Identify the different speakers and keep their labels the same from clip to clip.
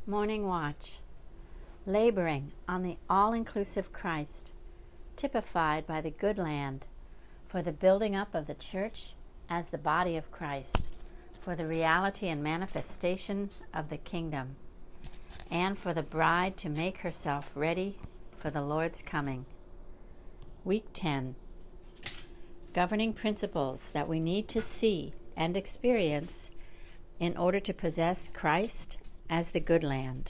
Speaker 1: Morning Watch. Laboring on the all-inclusive Christ, typified by the good land, for the building up of the church as the body of Christ, for the reality and manifestation of the kingdom, and for the bride to make herself ready for the Lord's coming. Week 10. Governing principles that we need to see and experience in order to possess Christ as the good land.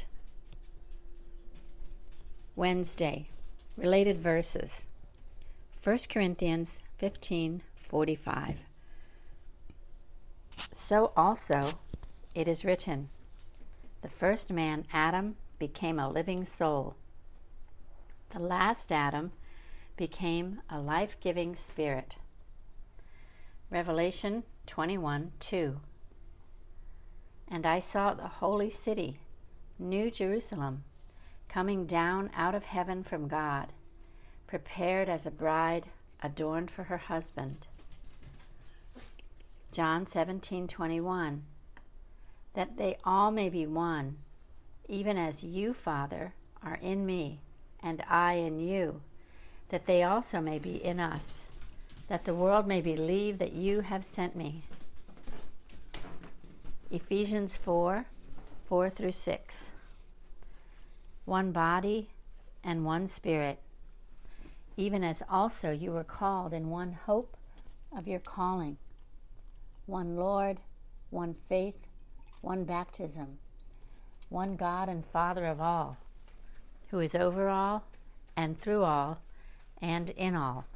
Speaker 1: Wednesday. Related verses. 1 Corinthians 15:45. So also it is written, the first man, Adam, became a living soul. The last Adam became a life-giving spirit. Revelation 21:2. And I saw the holy city, New Jerusalem, coming down out of heaven from God, prepared as a bride adorned for her husband. John 17:21. That they all may be one, even as you, Father, are in me, and I in you, that they also may be in us, that the world may believe that you have sent me. Ephesians 4:4-6. One body and one spirit, even as also you were called in one hope of your calling. One Lord, one faith, one baptism, one God and Father of all, who is over all and through all and in all.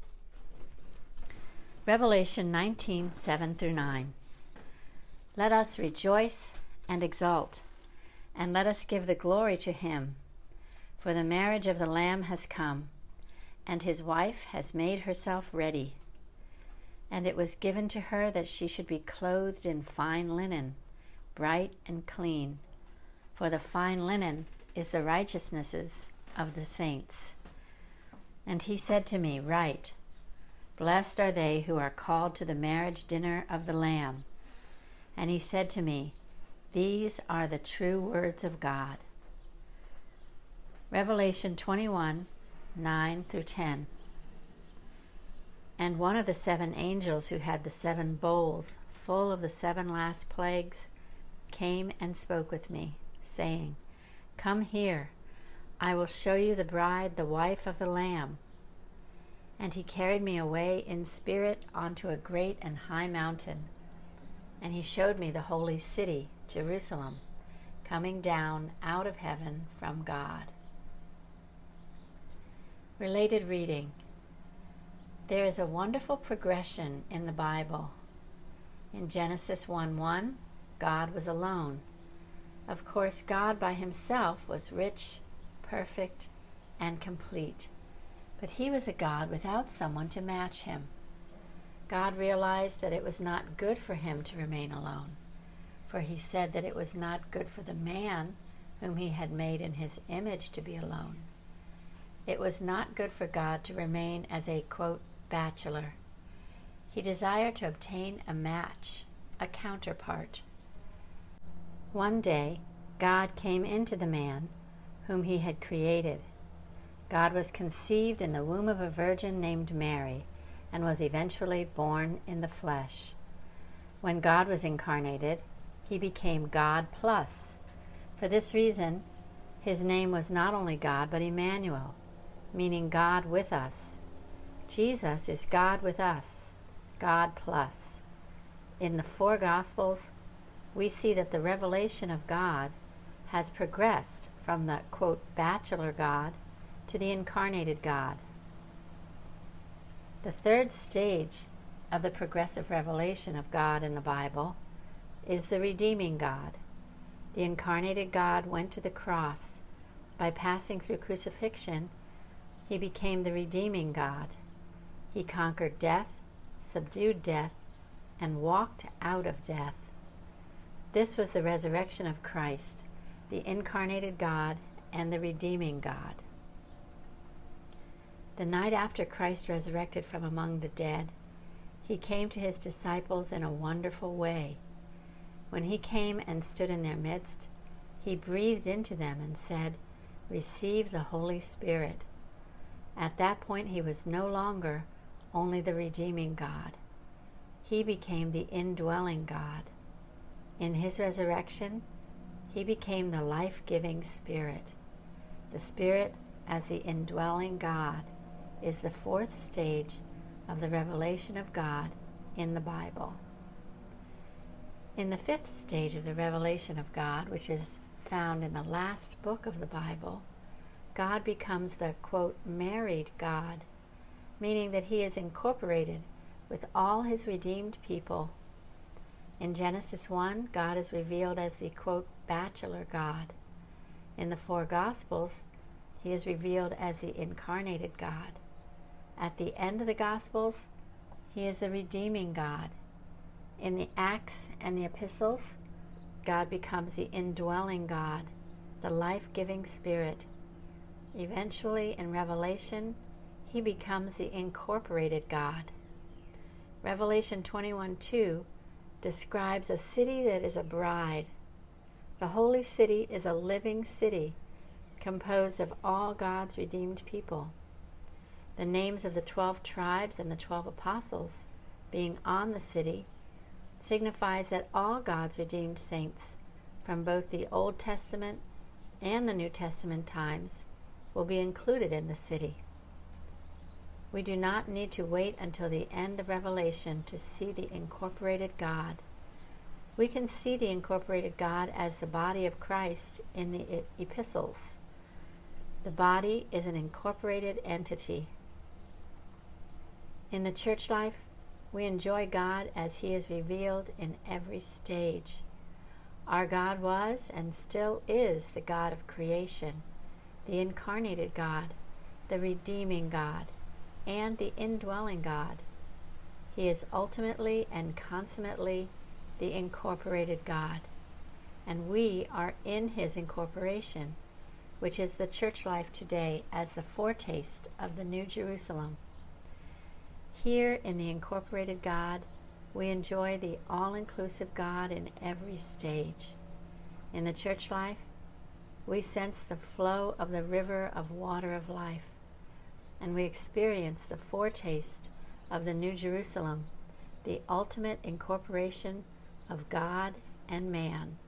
Speaker 1: Revelation 19:7-9. Let us rejoice and exult, and let us give the glory to him, for the marriage of the Lamb has come, and his wife has made herself ready. And it was given to her that she should be clothed in fine linen, bright and clean, for the fine linen is the righteousnesses of the saints. And he said to me, Write, blessed are they who are called to the marriage dinner of the Lamb. And he said to me, These are the true words of God. Revelation 21:9-10. And one of the seven angels who had the seven bowls full of the seven last plagues came and spoke with me, saying, Come here, I will show you the bride, the wife of the Lamb. And he carried me away in spirit onto a great and high mountain. And he showed me the holy city, Jerusalem, coming down out of heaven from God. Related reading. There is a wonderful progression in the Bible. In Genesis 1:1, God was alone. Of course, God by himself was rich, perfect, and complete. But he was a God without someone to match him. God realized that it was not good for him to remain alone, for he said that it was not good for the man whom he had made in his image to be alone. It was not good for God to remain as a, quote, bachelor. He desired to obtain a match, a counterpart. One day, God came into the man whom he had created. God was conceived in the womb of a virgin named Mary, and was eventually born in the flesh. When God was incarnated, he became God plus. For this reason, his name was not only God, but Emmanuel, meaning God with us. Jesus is God with us, God plus. In the four Gospels, we see that the revelation of God has progressed from the, quote, bachelor God to the incarnated God. The third stage of the progressive revelation of God in the Bible is the redeeming God. The incarnated God went to the cross. By passing through crucifixion, he became the redeeming God. He conquered death, subdued death, and walked out of death. This was the resurrection of Christ, the incarnated God and the redeeming God. The night after Christ resurrected from among the dead, he came to his disciples in a wonderful way. When he came and stood in their midst, He breathed into them and said, "Receive the Holy Spirit." At that point, he was no longer only the redeeming God. He became the indwelling God. In his resurrection, he became the life-giving Spirit. The Spirit as the indwelling God is the fourth stage of the revelation of God in the Bible. In the fifth stage of the revelation of God, which is found in the last book of the Bible, God becomes the, quote, married God, meaning that he is incorporated with all his redeemed people. In Genesis 1, God is revealed as the, quote, bachelor God. In the four Gospels, he is revealed as the incarnated God. At the end of the Gospels, he is the redeeming God. In the Acts and the Epistles, God becomes the indwelling God, the life-giving Spirit. Eventually, in Revelation, he becomes the incorporated God. Revelation 21:2 describes a city that is a bride. The holy city is a living city composed of all God's redeemed people. The names of the 12 tribes and the 12 apostles being on the city signifies that all God's redeemed saints from both the Old Testament and the New Testament times will be included in the city. We do not need to wait until the end of Revelation to see the incorporated God. We can see the incorporated God as the body of Christ in the epistles. The body is an incorporated entity. In the church life, we enjoy God as he is revealed in every stage. Our God was and still is the God of creation, the incarnated God, the redeeming God, and the indwelling God. He is ultimately and consummately the incorporated God, and we are in his incorporation, which is the church life today as the foretaste of the New Jerusalem. Here in the incorporated God, we enjoy the all-inclusive God in every stage. In the church life, we sense the flow of the river of water of life, and we experience the foretaste of the New Jerusalem, the ultimate incorporation of God and man.